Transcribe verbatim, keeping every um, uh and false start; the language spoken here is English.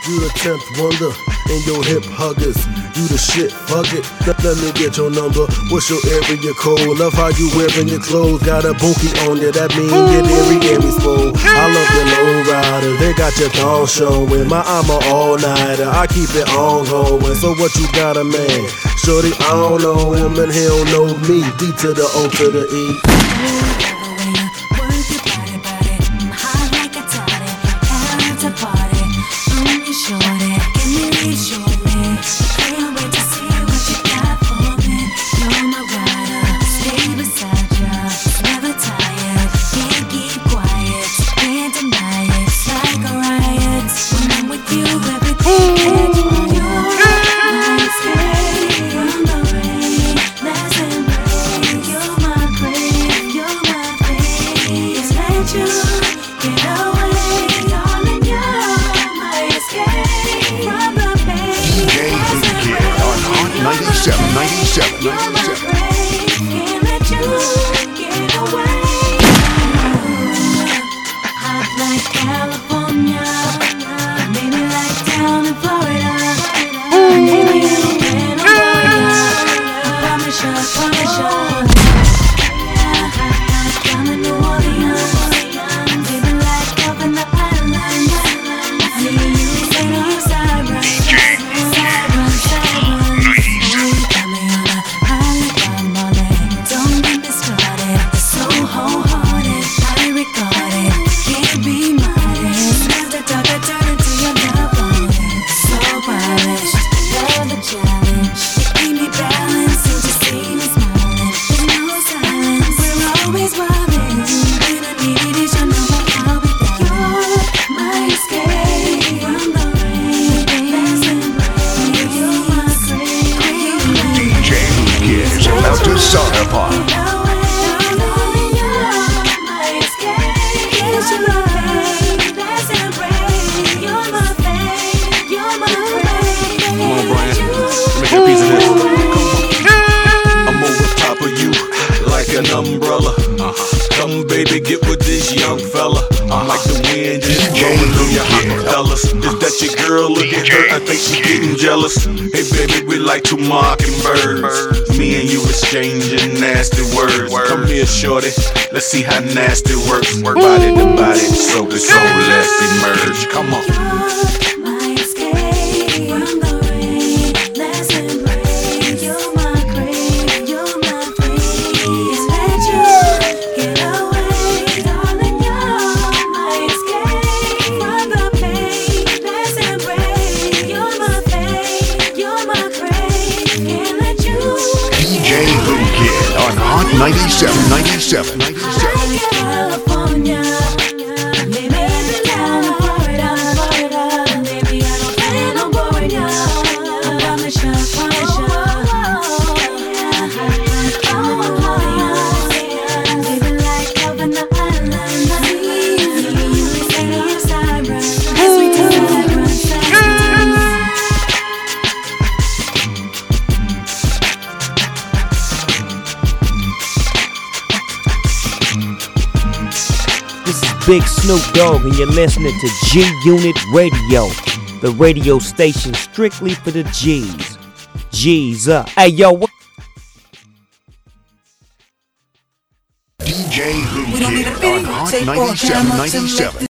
You the tenth wonder and your hip huggers. You the shit, fuck it. Let, let me get your number. What's your area code? Love how you wearing your clothes. Got a bunkie on you, that mean get every Gary swole. I love your low riders, they got your thong showing. My armor all nighter, I keep it on going. So what you got a man? Shorty, I don't know him and he don't know me. D to the O to the E. ninety-seven, ninety-seven, ninety-seven. Can't let you get away. Hot like California, maybe like down in Florida. Maybe a little bit of I promise you, I promise you. Down in New Orleans, maybe like up in the islands. See you say you're sorry. Umbrella, uh-huh. Come baby, get with this young fella. I'm like the wind just blowing through your hot propellers. Is that your girl? Look at her, I think she's getting jealous. Hey baby, we like two mockingbirds. Me and you exchanging nasty words. Come here, shorty, let's see how nasty works. Body to body, so to soul, let's emerge. Come on. ninety-seven, ninety-seven, ninety-seven. California, maybe down in Florida, Florida. Maybe I don't plan on boring ya. I promise ya, promise ya. Maybe like up in the islands. You say you're sorry, as we do that. Big Snoop Dogg, and you're listening to G-Unit Radio, the radio station strictly for the G's. G's up. Hey, yo, what? D J Who Kid on Hot ninety-seven, ninety-seven.